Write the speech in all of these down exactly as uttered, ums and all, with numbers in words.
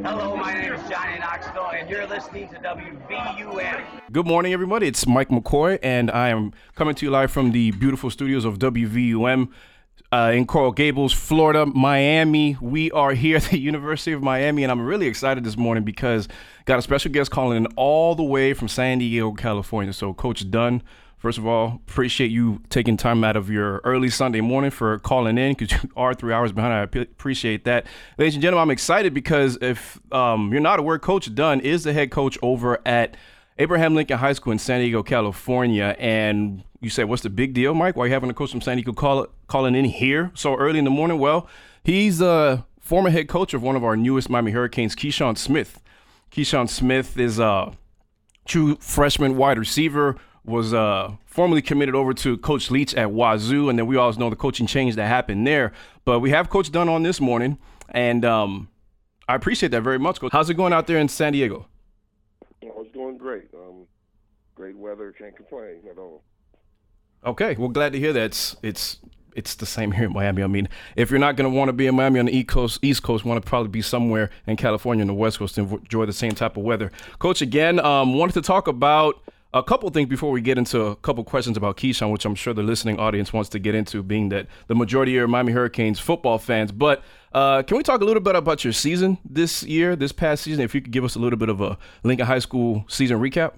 Hello, my name is Johnny Knoxville, and you're listening to W V U M. Good morning, everybody. It's Mike McCoy, and I am coming to you live from the beautiful studios of W V U M uh, in Coral Gables, Florida, Miami. We are here at the University of Miami, and I'm really excited this morning because got a special guest calling in all the way from San Diego, California. So, Coach Dunn, first of all, appreciate you taking time out of your early Sunday morning for calling in because you are three hours behind. I p- appreciate that. Ladies and gentlemen, I'm excited because if um, you're not aware, Coach Dunn is the head coach over at Abraham Lincoln High School in San Diego, California. And you say, what's the big deal, Mike? Why are you having a coach from San Diego call, calling in here so early in the morning? Well, he's a former head coach of one of our newest Miami Hurricanes, Keyshawn Smith. Keyshawn Smith is a true freshman wide receiver, was uh, formerly committed over to Coach Leach at Wazoo, and then we all know the coaching change that happened there. But we have Coach Dunn on this morning, and um, I appreciate that very much, Coach. How's it going out there in San Diego? Oh, it's doing great. Um, great weather, can't complain at all. Okay, well, glad to hear that. It's it's it's the same here in Miami. I mean, if you're not going to want to be in Miami on the East Coast, East Coast, want to probably be somewhere in California on the West Coast to enjoy the same type of weather. Coach, again, um, wanted to talk about a couple things before we get into a couple questions about Keyshawn, which I'm sure the listening audience wants to get into, being that the majority are Miami Hurricanes football fans. But uh, can we talk a little bit about your season this year, this past season? If you could give us a little bit of a Lincoln High School season recap.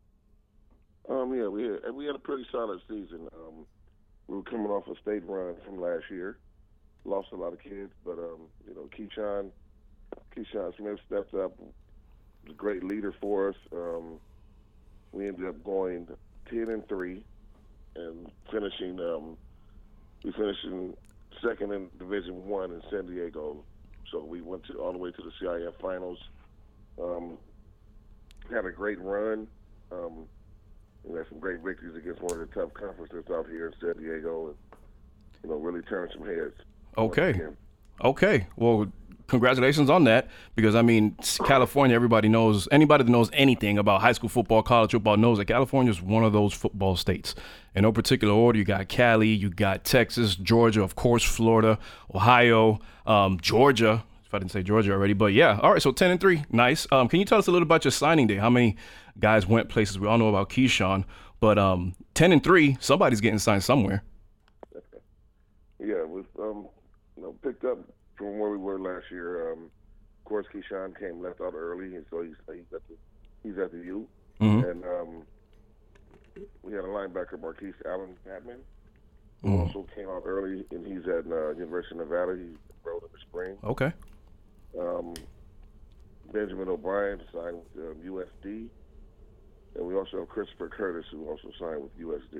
Um, yeah, we had, we had a pretty solid season. Um, we were coming off a state run from last year. Lost a lot of kids, but, um, you know, Keyshawn, Keyshawn Smith stepped up, was a great leader for us. Um, We ended up going ten and three, and finishing. Um, we finished in second in Division One in San Diego. So we went to all the way to the C I F finals. Um, had a great run. Um, we had some great victories against one of the tough conferences out here in San Diego, and you know, really turned some heads. Okay. Okay. Well, congratulations on that, because, I mean, California, everybody knows, anybody that knows anything about high school football, college football knows that California is one of those football states. In no particular order, you got Cali, you got Texas, Georgia, of course, Florida, Ohio, um, Georgia, if I didn't say Georgia already. But, yeah, all right, so ten and three, nice. Um, can you tell us a little about your signing day? How many guys went places? We all know about Keyshawn, but um, ten and three, somebody's getting signed somewhere. Yeah, it was um, you know, picked up from where we were last year. Um, of course, Keyshawn came left out early, and so he's he's at the he's at the U. Mm-hmm. And um, we had a linebacker, Marquise Allen Patman, who mm-hmm. also came out early, and he's at uh, University of Nevada. He enrolled in the spring. Okay. Um, Benjamin O'Brien signed with um, U S D, and we also have Christopher Curtis, who also signed with U S D.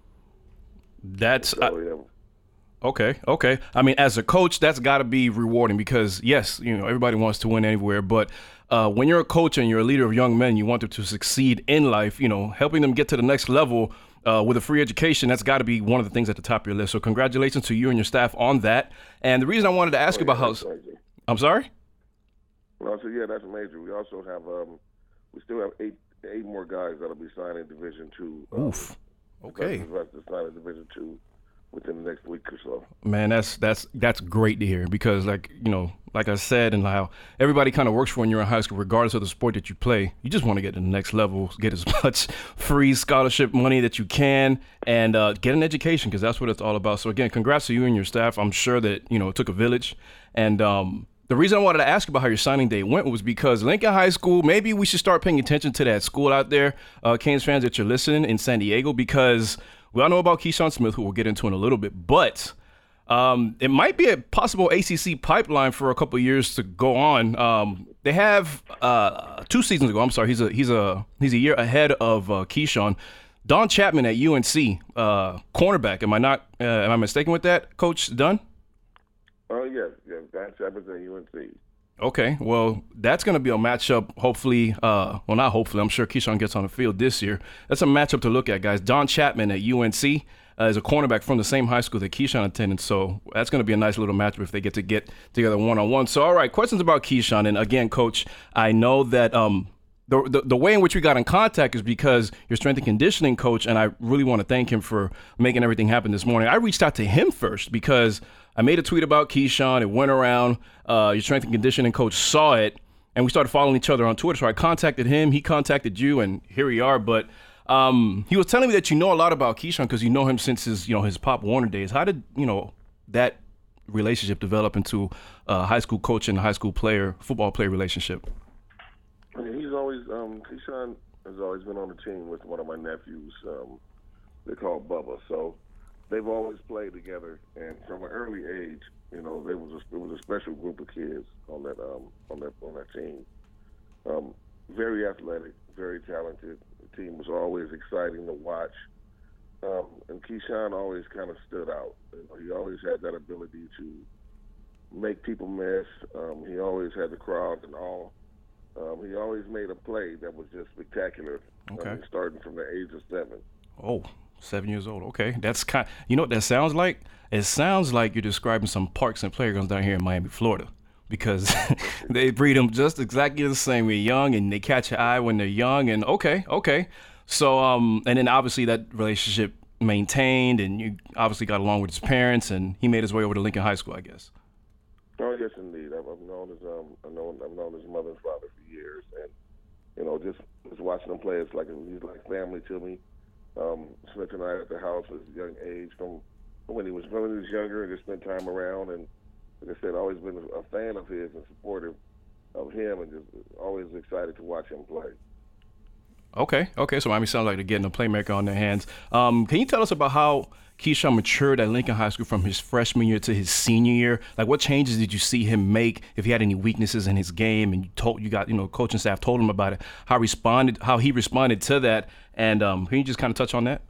That's. So, I- yeah, Okay, okay. I mean, as a coach, that's got to be rewarding because, yes, you know, everybody wants to win anywhere. But uh, when you're a coach and you're a leader of young men, you want them to succeed in life, you know, helping them get to the next level uh, with a free education, that's got to be one of the things at the top of your list. So congratulations to you and your staff on that. And the reason I wanted to ask you oh, about yeah, how – I'm sorry? Well, so, yeah, that's major. We also have um, – we still have eight eight more guys that will be signing Division Two. Um, Oof. Okay. To sign in Division Two within the next week or so. Man, that's that's that's great to hear because, like, you know, like I said, and how everybody kind of works for when you're in high school, regardless of the sport that you play. You just want to get to the next level, get as much free scholarship money that you can, and uh, get an education because that's what it's all about. So, again, congrats to you and your staff. I'm sure that, you know, it took a village. And um, the reason I wanted to ask about how your signing day went was because Lincoln High School, maybe we should start paying attention to that school out there, uh, Canes fans that you're listening in San Diego, because we all know about Keyshawn Smith, who we'll get into in a little bit, but um, it might be a possible A C C pipeline for a couple of years to go on. Um, they have uh, two seasons ago. I'm sorry, he's a he's a he's a year ahead of uh, Keyshawn. Don Chapman at U N C, uh, cornerback. Am I not? Uh, am I mistaken with that, Coach Dunn? Oh uh, yes, yes. Don Chapman's at U N C. Okay, well, that's going to be a matchup, hopefully, uh, well, not hopefully, I'm sure Keyshawn gets on the field this year. That's a matchup to look at, guys. Don Chapman at U N C uh, is a cornerback from the same high school that Keyshawn attended, so that's going to be a nice little matchup if they get to get together one-on-one. So, all right, questions about Keyshawn. And, again, Coach, I know that um, the, the the way in which we got in contact is because your strength and conditioning coach, and I really want to thank him for making everything happen this morning. I reached out to him first because I made a tweet about Keyshawn. It went around. Uh, your strength and conditioning coach saw it and we started following each other on Twitter. So I contacted him, he contacted you, and here we are. But um, he was telling me that you know a lot about Keyshawn because you know him since his, you know, his Pop Warner days. How did, you know, that relationship develop into a high school coach and high school player, football player relationship? I mean, he's always, um, Keyshawn has always been on the team with one of my nephews. Um, they're called Bubba. So they've always played together, and from an early age, you know, there was a, it was a special group of kids on that um, on that on that team. Um, very athletic, very talented. The team was always exciting to watch, um, and Keyshawn always kind of stood out. You know, he always had that ability to make people miss. Um, he always had the crowd in awe. Um, he always made a play that was just spectacular. Okay. Um, starting from the age of seven. Oh. Seven years old. Okay, that's kind. You know what that sounds like? It sounds like you're describing some parks and playgrounds down here in Miami, Florida, because they breed them just exactly the same. They're young and they catch your eye when they're young. And okay, okay. So um, and then obviously that relationship maintained, and you obviously got along with his parents, and he made his way over to Lincoln High School, I guess. Oh yes, indeed. I've, I've known his um, I've known I've known his mother and father for years, and you know, just just watching them play, it's like he's like family to me. Um, spent the night at the house at a young age from when he was when he was younger, and just spent time around. And like I said, always been a fan of his and supportive of him, and just always excited to watch him play. Okay, okay. So Miami sounds like they're getting a playmaker on their hands. Um, can you tell us about how Keyshawn matured at Lincoln High School from his freshman year to his senior year? Like, what changes did you see him make? If he had any weaknesses in his game, and you told you got you know coaching staff told him about it, how responded how he responded to that, and um, can you just kind of touch on that?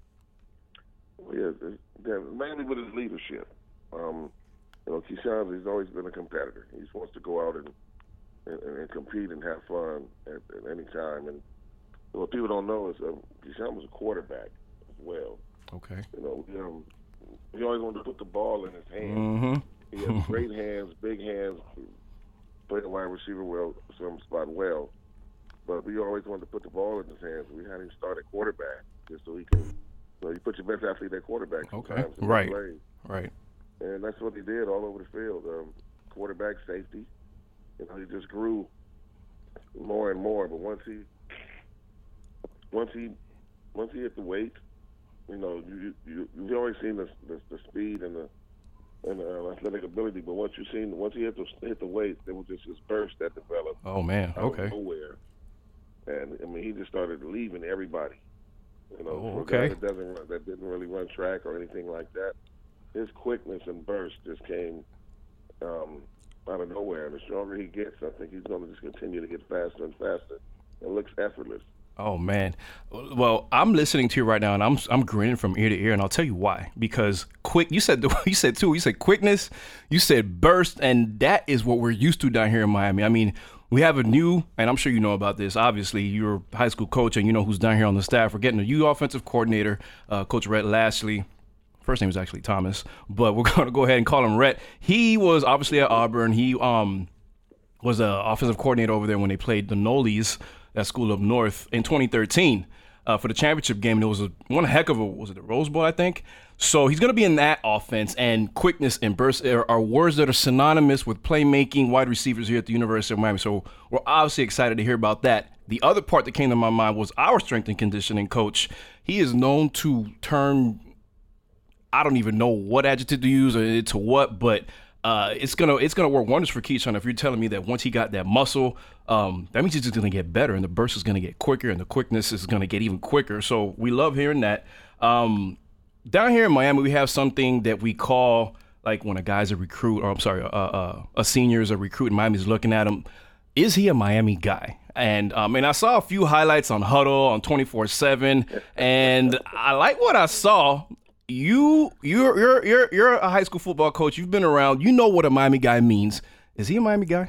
Well, yeah, yeah, mainly with his leadership. Um, you know, Keyshawn, he's always been a competitor. He just wants to go out and and, and compete and have fun at, at any time. And what people don't know is uh, Keyshawn was a quarterback as well. Okay. You know, he, um, he always wanted to put the ball in his hands. Mm-hmm. He has great hands, big hands, played the wide receiver well, some spot well. But we always wanted to put the ball in his hands. We had him start at quarterback just so he can, you know, you put your best athlete at quarterback. Okay. Right. Right. And that's what he did all over the field. Um, quarterback, safety. You know, he just grew more and more. But once he, once he, once he hit the weight, you know, you, you you've always seen the, the the speed and the and the athletic ability, but once you seen once he hit the hit the weight, there was just this burst that developed. Oh man, okay. Out of nowhere, and I mean, he just started leaving everybody. You know, oh, for okay. a guy that doesn't run, that didn't really run track or anything like that, his quickness and burst just came um, out of nowhere. And the stronger he gets, I think he's going to just continue to get faster and faster. It looks effortless. Oh man, well, I'm listening to you right now, and I'm I'm grinning from ear to ear, and I'll tell you why. Because quick, you said you said too, you said quickness, you said burst, and that is what we're used to down here in Miami. I mean, we have a new, and I'm sure you know about this. Obviously, you're a high school coach, and you know who's down here on the staff. We're getting a new offensive coordinator, uh, Coach Rhett Lashley. First name is actually Thomas, but we're going to go ahead and call him Rhett. He was obviously at Auburn. He um was an offensive coordinator over there when they played the Nolies, that school up north, in twenty thirteen uh, for the championship game. And it was a, one heck of a, was it the Rose Bowl, I think? So he's going to be in that offense, and quickness and burst are, are words that are synonymous with playmaking wide receivers here at the University of Miami. So we're obviously excited to hear about that. The other part that came to my mind was our strength and conditioning coach. He is known to turn, I don't even know what adjective to use or to what, but Uh, it's gonna it's gonna work wonders for Keyshawn if you're telling me that once he got that muscle, um, that means he's just gonna get better, and the burst is gonna get quicker, and the quickness is gonna get even quicker. So we love hearing that. Um, down here in Miami, we have something that we call, like, when a guy's a recruit, or I'm sorry, uh, uh, a senior is a recruit, and Miami's looking at him. Is he a Miami guy? And um, and I saw a few highlights on Huddle on twenty-four seven, and I like what I saw. You you're you're you're you're a high school football coach. You've been around. You know what a Miami guy means. Is he a Miami guy?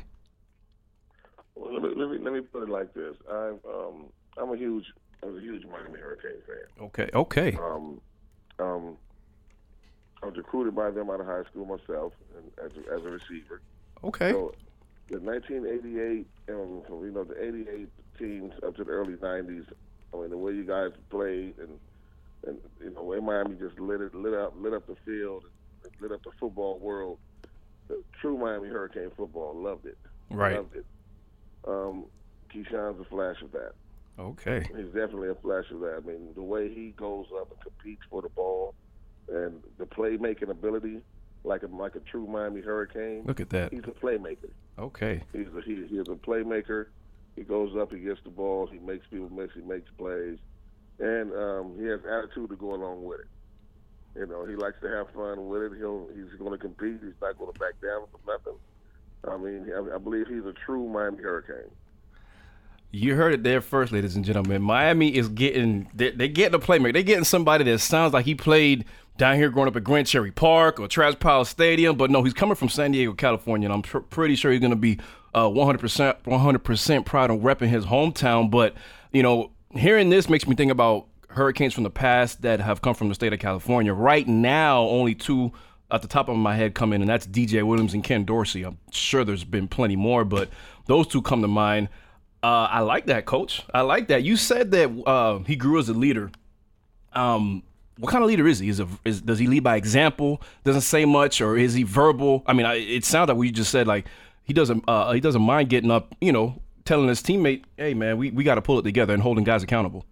Well, let me let me, let me put it like this. I'm um I'm a huge I'm a huge Miami Hurricane fan. Okay. Okay. Um um I was recruited by them out of high school myself, and as a, as a receiver. Okay. So the nineteen eighty-eight, um, you know, the eighty-eight teams up to the early nineties. I mean, the way you guys played and. And you know, way Miami just lit it, lit up, lit up the field, lit up the football world. The true Miami Hurricane football, loved it, right. loved it. um, Keyshawn's a flash of that. Okay. He's definitely a flash of that. I mean, the way he goes up and competes for the ball and the playmaking ability, like a, like a true Miami Hurricane. Look at that. He's a playmaker. Okay. He's a, he, he is a playmaker. He goes up, he gets the ball, he makes people miss, he makes plays. And um, he has attitude to go along with it. You know, he likes to have fun with it. He'll he's going to compete. He's not going to back down from nothing. I mean, I, I believe he's a true Miami Hurricane. You heard it there first, ladies and gentlemen. Miami is getting they're, they're getting a playmaker. They're getting somebody that sounds like he played down here growing up at Grand Cherry Park or Travis Powell Stadium, but no, he's coming from San Diego, California, and I'm pr- pretty sure he's going to be uh, one hundred percent one hundred percent proud of repping his hometown. But you know, hearing this makes me think about Hurricanes from the past that have come from the state of California. Right now, only two at the top of my head come in, and that's D J Williams and Ken Dorsey. I'm sure there's been plenty more, but those two come to mind. Uh, I like that, Coach. I like that. You said that uh, he grew as a leader. Um, what kind of leader is he? Is, a, is does he lead by example? Doesn't say much, or is he verbal? I mean, I, it sounds like we just said like he doesn't uh, he doesn't mind getting up, you know, telling his teammate, "Hey, man, we we got to pull it together," and holding guys accountable.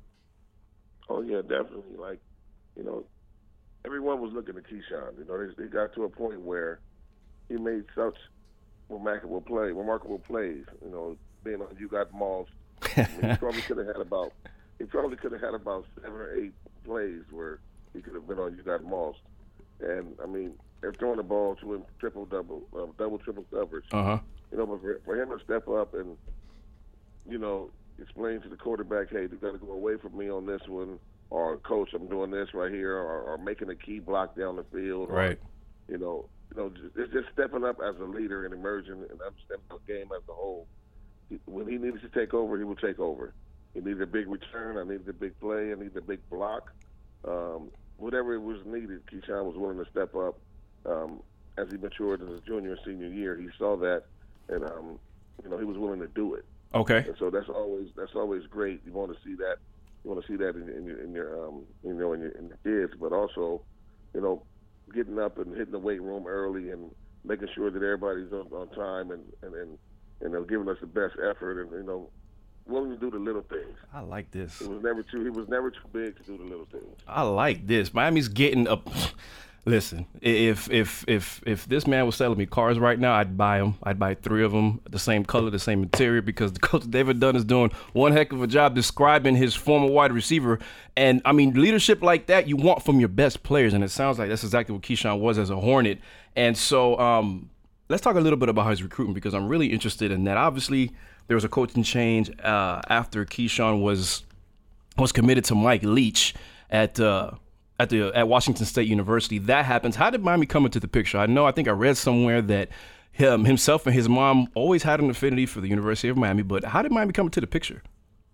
Oh yeah, definitely. Like, you know, everyone was looking at Keyshawn. You know, they, they got to a point where he made such remarkable play, remarkable plays. You know. Being on You Got Moss, I mean, he probably could have had about he probably could have had about seven or eight plays where he could have been on You Got Moss, and I mean they're throwing the ball to him triple double, uh, double triple coverage. Uh huh. You know, but for, for him to step up and you know explain to the quarterback, hey, you got to go away from me on this one, or coach, I'm doing this right here, or, or making a key block down the field, or, right? You know, you know, just, it's just stepping up as a leader and emerging and understanding the game as a whole. When he needed to take over, he would take over. He needed a big return. I needed a big play. I needed a big block. Um, whatever it was needed, Keyshawn was willing to step up. Um, as he matured in his junior and senior year, he saw that, and um, you know he was willing to do it. Okay. And so that's always that's always great. You want to see that. You want to see that in, in your, in your um, you know in your, in your kids, but also, you know, getting up and hitting the weight room early and making sure that everybody's on, on time and and. and you know, giving us the best effort, and you know, willing to do the little things. I like this. He was never too. He was never too big to do the little things. I like this. Miami's getting up. Listen, if if if if this man was selling me cars right now, I'd buy them. I'd buy three of them, the same color, the same interior, because the coach David Dunn is doing one heck of a job describing his former wide receiver. And I mean, leadership like that you want from your best players, and it sounds like that's exactly what Keyshawn was as a Hornet. And so, um. Let's talk a little bit about his recruitment, because I'm really interested in that. Obviously, there was a coaching change uh, after Keyshawn was was committed to Mike Leach at uh, at the at Washington State University. That happens. How did Miami come into the picture? I know I think I read somewhere that him himself and his mom always had an affinity for the University of Miami. But how did Miami come into the picture?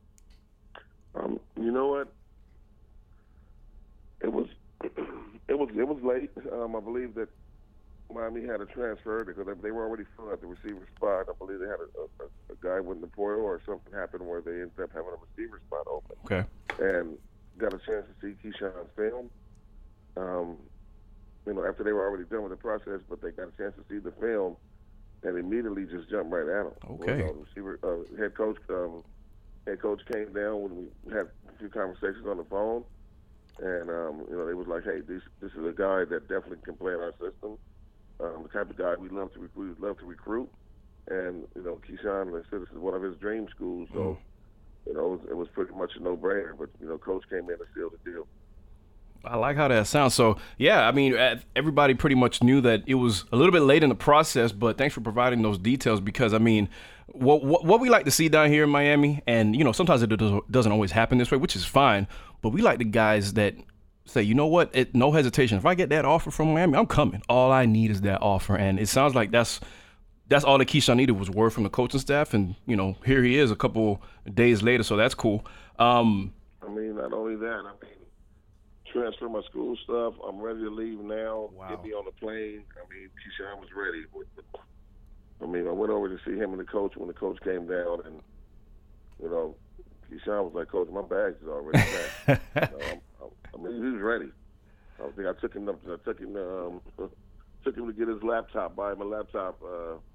Um, you know what? It was it was it was late. Um, I believe that Miami had a transfer because they were already filling out the receiver spot. I believe they had a, a, a guy went in the portal or something happened where they ended up having a receiver spot open. Okay. And got a chance to see Keyshawn's film. Um, you know, after they were already done with the process, but they got a chance to see the film and immediately just jumped right at him. Okay. Well, receiver, uh, head coach, um, head coach came down when we had a few conversations on the phone, and um, you know, they was like, "Hey, this this is a guy that definitely can play in our system." Um, the type of guy we love to recruit, love to recruit, and you know, Keyshawn, they said this is one of his dream schools, so mm. you know, it was, it was pretty much a no-brainer. But you know, coach came in and sealed the deal. I like how that sounds. So yeah, I mean, everybody pretty much knew that it was a little bit late in the process, but thanks for providing those details, because I mean, what what, what we like to see down here in Miami, and you know, sometimes it doesn't always happen this way, which is fine, but we like the guys that say, you know what, it, no hesitation. If I get that offer from Miami, I'm coming. All I need is that offer. And it sounds like that's that's all that Keyshawn needed was word from the coaching staff. And, you know, here he is a couple days later, so that's cool. Um, I mean, not only that, I mean, transfer my school stuff. I'm ready to leave now. Wow. Get me on the plane. I mean, Keyshawn was ready. I mean, I went over to see him and the coach when the coach came down, and, you know, Keyshawn was like, Coach, my bags is already packed. you know, I'm, I mean, he was ready. I think I took him up. I took him. Um, took him to get his laptop. Buy him a laptop. Uh,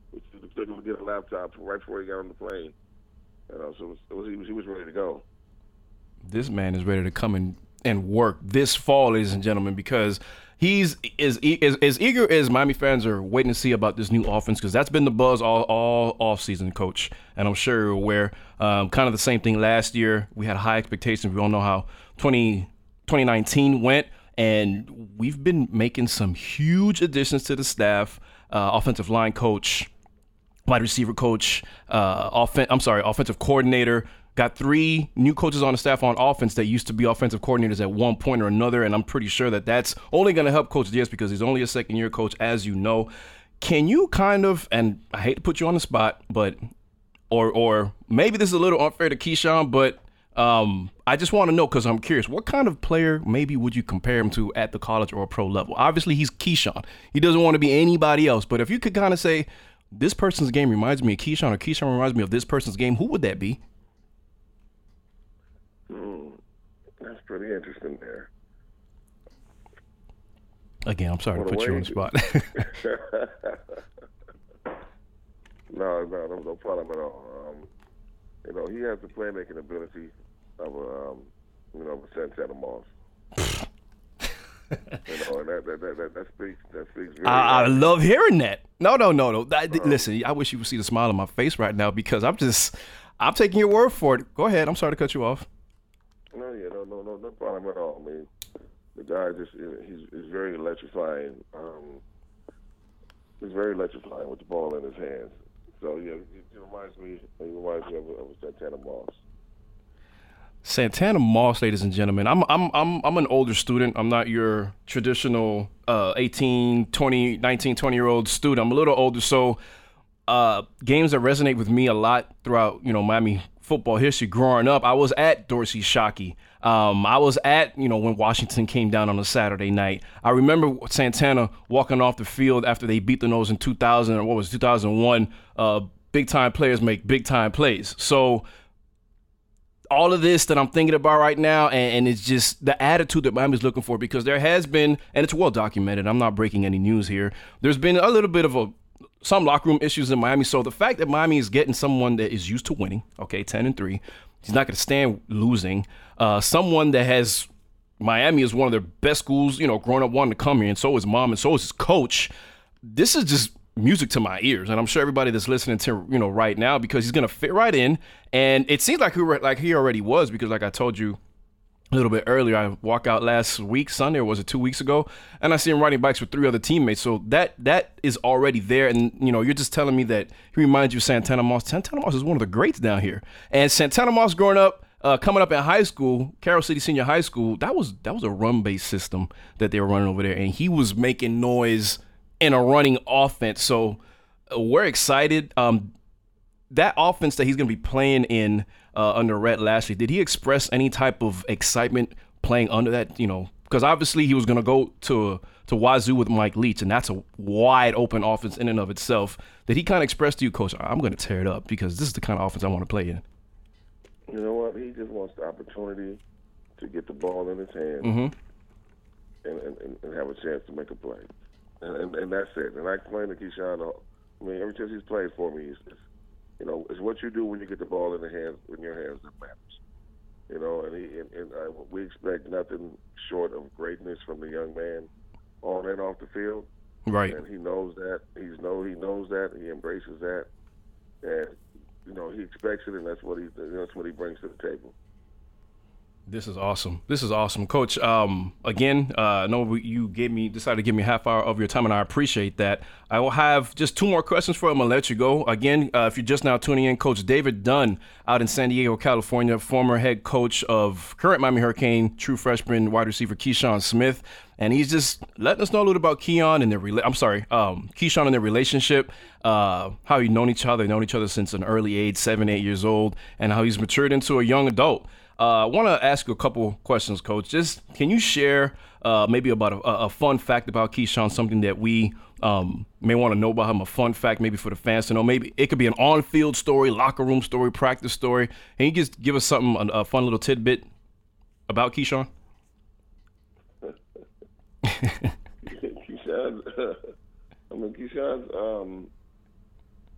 It took him to get a laptop right before he got on the plane. You know, so it was, it was, he, was, he was ready to go. This man is ready to come and, and work this fall, ladies and gentlemen, because he's as, as, as eager as Miami fans are waiting to see about this new offense, because that's been the buzz all, all offseason, Coach. And I'm sure you're aware. Um, kind of the same thing last year. We had high expectations. We all know how twenty, twenty nineteen went, and we've been making some huge additions to the staff. Uh, offensive line coach, wide receiver coach, uh, offen- I'm sorry, offensive coordinator. Got three new coaches on the staff on offense that used to be offensive coordinators at one point or another, and I'm pretty sure that that's only going to help Coach Diaz because he's only a second-year coach, as you know. Can you kind of, and I hate to put you on the spot, but or or maybe this is a little unfair to Keyshawn, but um, I just want to know because I'm curious, what kind of player maybe would you compare him to at the college or pro level? Obviously, he's Keyshawn. He doesn't want to be anybody else, but if you could kind of say, this person's game reminds me of Keyshawn or Keyshawn reminds me of this person's game, who would that be? Mm, that's pretty interesting there. Again, I'm sorry Well, to put you on the spot. no, no, no, no problem at all. Um, you know, he has the playmaking ability of a, um, you know, a Santana Moss. You know, and that that, that, that, that speaks that speaks very I, I well. love hearing that. No, no, no, no. I, Uh-huh. Listen, I wish you would see the smile on my face right now because I'm just, I'm taking your word for it. Go ahead. I'm sorry to cut you off. No, yeah, no, no, no, no problem at all. I mean, the guy just he's, he's very electrifying. Um, he's very electrifying with the ball in his hands. So yeah, it, it reminds me. It reminds me of, of Santana Moss. Santana Moss, ladies and gentlemen. I'm I'm I'm I'm an older student. I'm not your traditional uh, eighteen, twenty, nineteen, twenty year old student. I'm a little older, so uh, games that resonate with me a lot throughout, you know, Miami football history growing up. I was at Dorsey Shockey. Um, I was at, you know, when Washington came down on a Saturday night. I remember Santana walking off the field after they beat the Nose in two thousand, or what was it, two thousand one. Uh, big time players make big time plays. So all of this that I'm thinking about right now, and, and it's just the attitude that Miami's looking for, because there has been, and it's well documented, I'm not breaking any news here, there's been a little bit of a some locker room issues in Miami. So the fact that Miami is getting someone that is used to winning, okay, ten and three, he's not going to stand losing, uh, someone that has, Miami is one of their best schools, you know, growing up wanting to come here, and so is mom, and so is his coach. This is just music to my ears, and I'm sure everybody that's listening to, you know, right now, because he's gonna fit right in, and it seems like he like he already was, because like I told you a little bit earlier, I walked out last week Sunday, or was it two weeks ago, and I see him riding bikes with three other teammates. So that that is already there, and you know, you're just telling me that he reminds you of Santana Moss. Santana Moss is one of the greats down here, and Santana Moss growing up, uh, coming up in high school, Carroll City Senior High School, that was that was a run-based system that they were running over there, and he was making noise in a running offense. So uh, we're excited. Um, that offense that he's going to be playing in uh, under Rhett Lashley, did he express any type of excitement playing under that? You know, because obviously he was going to go to to Wazoo with Mike Leach, and that's a wide open offense in and of itself. Did he kind of express to you, Coach, I'm going to tear it up because this is the kind of offense I want to play in? You know what? He just wants the opportunity to get the ball in his hand Mm-hmm. and, and, and have a chance to make a play. And, and, and that's it. And I explained to Keyshawn, I mean, every time he's played for me, it's, it's, you know, it's what you do when you get the ball in the hands, in your hands that matters. You know, and, he, and, and I, we expect nothing short of greatness from the young man on and off the field. Right. And he knows that. He's know he knows that. He embraces that. And you know, he expects it, and that's what he that's what he brings to the table. This is awesome. This is awesome, Coach. Um, again, uh, I know you gave me decided to give me a half hour of your time, and I appreciate that. I will have just two more questions for him. I'll let you go. Again, uh, if you're just now tuning in, Coach David Dunn out in San Diego, California, former head coach of current Miami Hurricane, true freshman wide receiver Keyshawn Smith, and he's just letting us know a little about Keon and their rela- I'm sorry, um, Keyshawn and their relationship, uh, how you've known each other, they've known each other since an early age, seven, eight years old, and how he's matured into a young adult. Uh, I want to ask you a couple questions, Coach. Just can you share uh, maybe about a, a fun fact about Keyshawn, something that we um, may want to know about him, a fun fact maybe for the fans to know? Maybe it could be an on-field story, locker room story, practice story. Can you just give us something, a, a fun little tidbit about Keyshawn? Keyshawn's, I mean, Keyshawn's, um,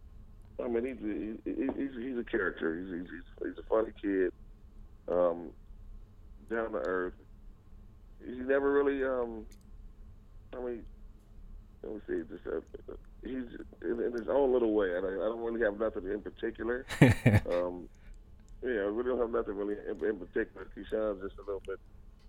I mean, he's he, he's he's a character. He's he's he's a funny kid, um, down to earth. He never really. Um, I mean, let me see. Just uh, he's in, in his own little way. And I, I don't really have nothing in particular. um, yeah, we don't have nothing really in, in particular. Keyshawn's just a little bit.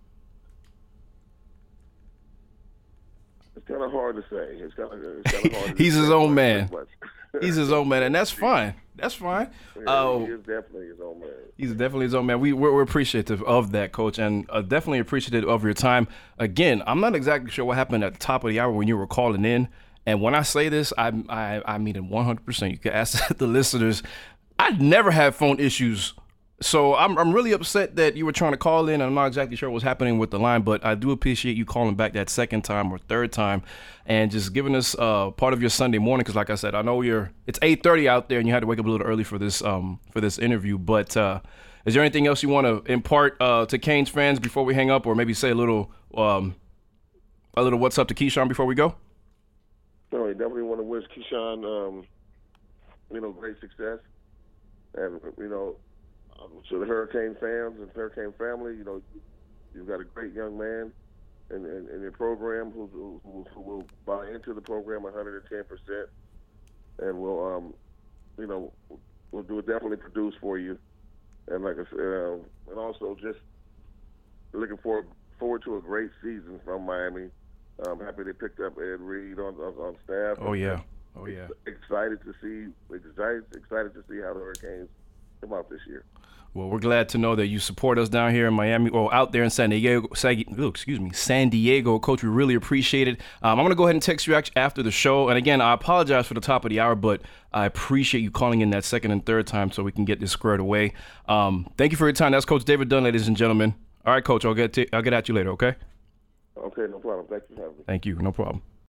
It's kind of hard to say. It's kind of it's kind of hard. To He's his own man. much. He's his own man, and that's fine. That's fine. Yeah, Uh, he is definitely his own man. He's definitely his own man. We, we're, we're appreciative of that, Coach, and uh, definitely appreciative of your time. Again, I'm not exactly sure what happened at the top of the hour when you were calling in. And when I say this, I I, I mean it one hundred percent. You can ask the listeners. I never had phone issues. So I'm I'm really upset that you were trying to call in. I'm not exactly sure what's happening with the line, but I do appreciate you calling back that second time or third time and just giving us uh, part of your Sunday morning. Because like I said, I know you're it's eight thirty out there and you had to wake up a little early for this um for this interview. But uh, is there anything else you want to impart uh, to Canes fans before we hang up, or maybe say a little um a little what's up to Keyshawn before we go? No, I definitely want to wish Keyshawn um, you know great success, and you know. To the Hurricane fans and Hurricane family, you know, you've got a great young man in, in, in your program who, who, who will buy into the program one hundred ten percent, and will, um, you know, will do definitely produce for you. And like I said, uh, and also just looking forward forward to a great season from Miami. I'm happy they picked up Ed Reed on on, on staff. Oh yeah, oh yeah. Excited to see, excited excited to see how the Hurricanes come out this year. Well, we're glad to know that you support us down here in Miami, or out there in San Diego. Oh, excuse me, San Diego, Coach. We really appreciate it. Um, I'm gonna go ahead and text you after the show. And again, I apologize for the top of the hour, but I appreciate you calling in that second and third time so we can get this squared away. Um, thank you for your time. That's Coach David Dunn, ladies and gentlemen. All right, Coach. I'll get to, I'll get at you later. Okay. Okay, no problem. Thank you for having me. Thank you. No problem.